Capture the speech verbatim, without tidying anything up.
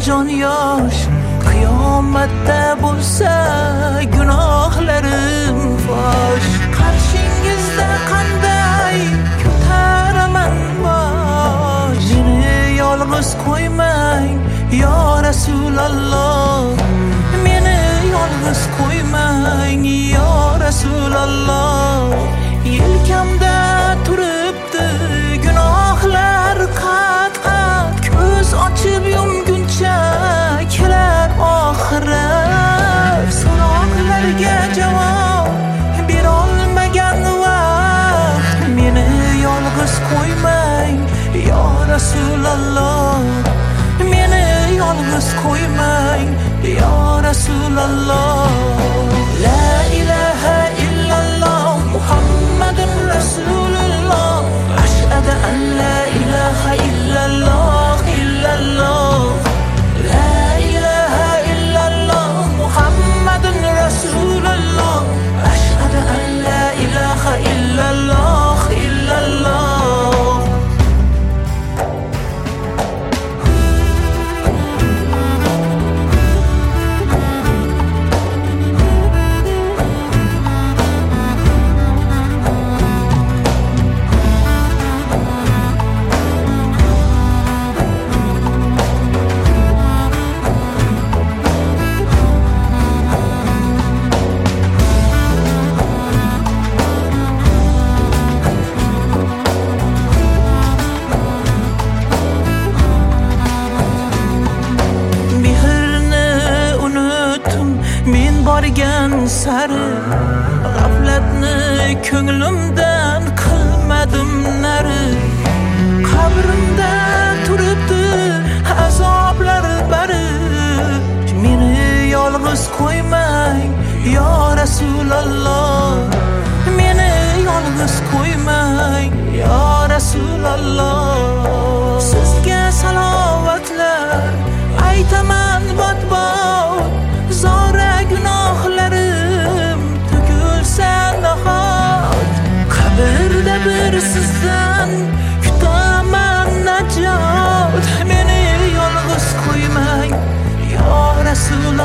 jon yosh. Qiyomatda bo'lsa gunohlarim fosh. Qarshingizda qanday ko'taraman bosh. Meni yolg'iz qo'ymang yo Rasululloh. Meni yolg'iz qo'ymang yo Rasululloh. Yelkamda turibdi gunohlar qat-qat. Ko'z ochib yumguncha kelar oxirat. So'roqlarga javob berolmagan vaqt. Meni yolg'iz qo'ymang yo Rasululloh. Meni yolg'iz qo'ymang yo Rasululloh. La ilaha illalloh Muhammadur Rasululloh. Ashhadu an la ilaha illalloh illalloh. La ilaha illalloh Muhammadur Rasululloh. Ashhadu an la ilaha illalloh illalloh. Borgan sari g'aflatni ko'nglimdan qilmadim nari. Qabrimda turibdi azoblar bari. Meni yolg'iz qo'ymang yo Rasululloh. Meni yolg'iz qo'ymang yo Rasululloh. Sizga salovatlar aytaman bot-bot. Zora gunohlarim to'kilsa nahot. Qabrda bir sizdan kutaman najot. Meni yolg'iz qo'ymang yo Rasul